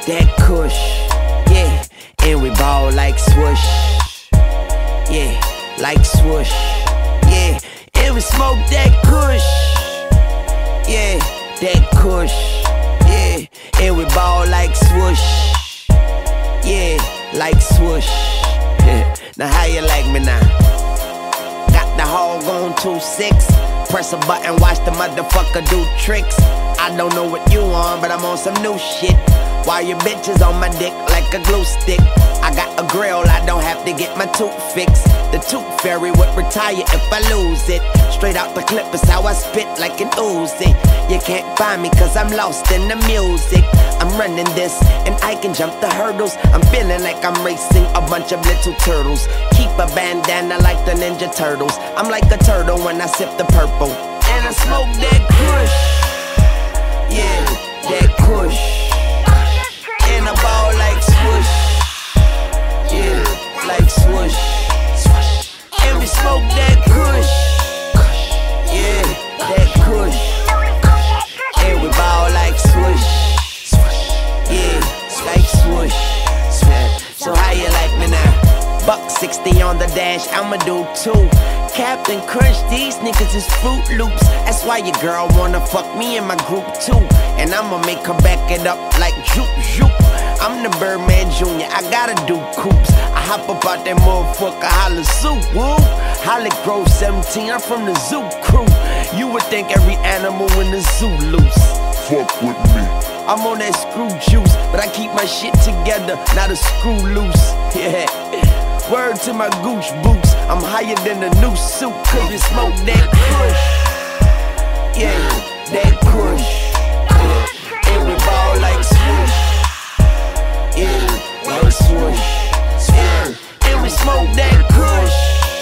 that kush, yeah, and we ball like swoosh, yeah, like swoosh, yeah, and we smoke that kush, yeah, that kush, yeah, and we ball like swoosh, yeah, like swoosh. Now how you like me now? Got the hog on 2-6. Press a button, watch the motherfucker do tricks. I don't know what you on, but I'm on some new shit. While your bitches on my dick like a glue stick. I got a grill, I don't have to get my tooth fixed. The tooth fairy would retire if I lose it. Straight out the clip is how I spit like an Uzi. You can't find me cause I'm lost in the music. I'm running this and I can jump the hurdles. I'm feeling like I'm racing a bunch of little turtles. Keep a bandana like the Ninja Turtles. I'm like a turtle when I sip the purple. And I smoke that kush. Yeah, that kush. And I ball like swoosh. Yeah, like swoosh. And we smoke that kush. Yeah, that kush. And we ball like swoosh. Yeah, like swoosh. So how you like me now? $1.60 on the dash, I'ma do 2. Captain Crunch, these niggas is Fruit Loops. That's why your girl wanna fuck me in my group too. And I'ma make her back it up like Joop Joop. I'm the Birdman Jr., I gotta do coops. I hop up out that motherfucker, holla soup, woo. Holly Grove 17, I'm from the zoo crew. You would think every animal in the zoo loose. Fuck with me. I'm on that screw juice, but I keep my shit together, not a screw loose. Yeah. Word to my gooch boots, I'm higher than a new suit, cause we smoke that kush. Yeah, that kush. Yeah. And we ball like swoosh. Yeah, like swoosh. Yeah. And we smoke that kush.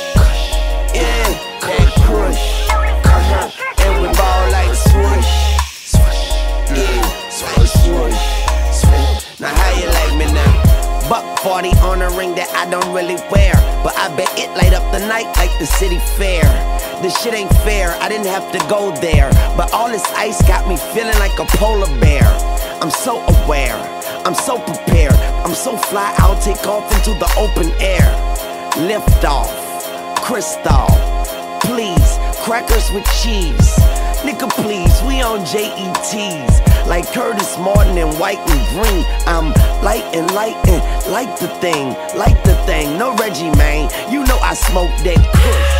Yeah, that kush. And we ball like swoosh. Yeah, like swoosh. Now how you like me now? $1.40 on a ring that I don't really wear, but I bet it light up the night like the city fair. This shit ain't fair, I didn't have to go there, but all this ice got me feeling like a polar bear. I'm so aware, I'm so prepared, I'm so fly, I'll take off into the open air. Lift off, crystal, please, crackers with cheese. Nigga please, we on JETs. Like Curtis Martin and white and green. I'm lightin', like the thing, no Reggie, man. You know I smoke that kush.